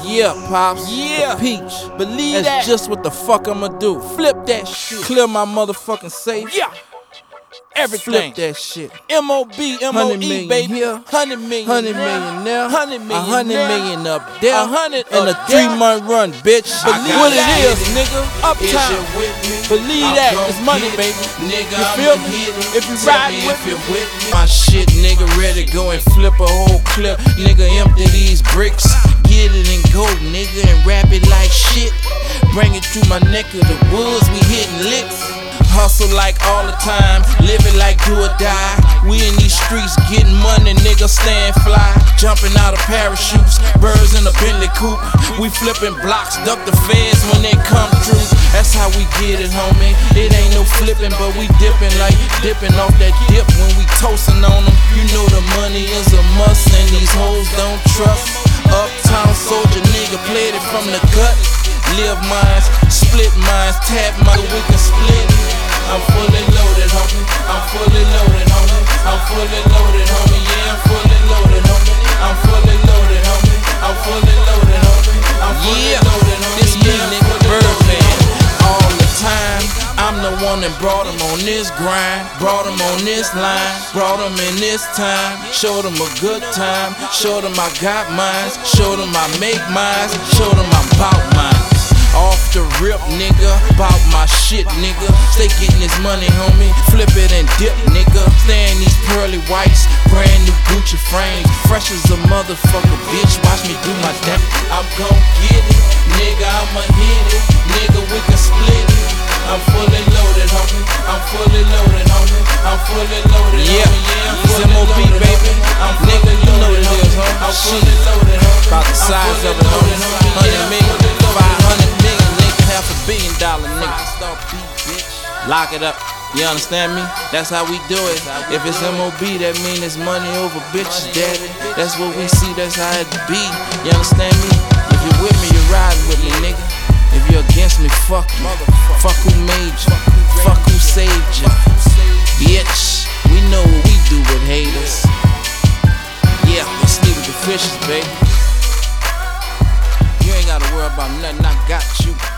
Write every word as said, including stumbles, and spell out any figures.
Yeah, pops. Yeah. The peach. Believe That's that. just what the fuck I'ma do. Flip that shit. Clear my motherfucking safe. Yeah. Everything. Flip that shit. M O B, M O Hundred E, million baby. here. Hundred million. Hundred million there. Hundred A million. hundred there. million up there. A hundred and a up three there. month run, bitch. Believe what it that. is, nigga. Uptown. Believe that. It's money, baby. Nigga, You feel me? If you ride with me. with me. My shit, nigga, ready to go and flip a whole clip. Nigga, empty these bricks. Get it and go, nigga, and rap it like shit. Bring it to my neck of the woods, we hitting licks. Hustle like all the time, live it like do or die. We in these streets getting money, nigga, stand fly. Jumping out of parachutes, birds in a Bentley coupe. We flipping blocks, duck the feds when they come through. That's how we get it, homie. It ain't no flipping, but we dipping like dipping off that dip when we toasting on them. You know the money is a must, and these hoes don't trust. Uptown soldier, nigga, played it from the gut. Live minds, split minds, tap mine, we can split. I'm fully loaded, homie. I'm fully loaded, homie. I'm fully loaded, homie. Yeah, I'm fully loaded, homie. I'm fully loaded, homie. I'm fully loaded, homie. I'm fully Yeah. loaded, homie. This me, nigga, Birdman. All the time, I'm the one that brought him on this grind. Brought him on this line. Brought him in this time. Showed him a good time. Showed him I got mines. Showed him I make mines. Showed him I'm bout mines. Off the rip, nigga, bout my shit, nigga. Stay getting this money, homie. Flip it and dip, nigga. Stay in these pearly whites, brand new Gucci frames. Fresh as a motherfucker, bitch. Watch me do my thing. I'm gon' get it, nigga. I'ma hit it, nigga. We can split it. I'm fully loaded, homie. I'm fully loaded, homie. I'm fully loaded, Yeah. homie. Yeah, I'm It's fully M O B, loaded, baby. homie. I'm Nigga, fully you know loaded, what it is, homie. huh? I'm Shit. fully loaded, homie. About the I'm size fully of it, loaded, homie. homie. Hundred Yeah, I'm million, fully loaded, five homie. hundred million, nigga, half a billion dollar nigga. Stop beat, bitch. Lock it up. You understand me? That's how we do it. If it's M O B, that mean it's money over bitches, daddy. That's what we see, that's how it be. You understand me? If you're with me, you're riding with me, nigga. If you're against me, fuck you. Fuck who made you. Fuck who saved you. Bitch, we know what we do with haters. Yeah, let's leave with the fishes, baby. You ain't gotta worry about nothing, I got you.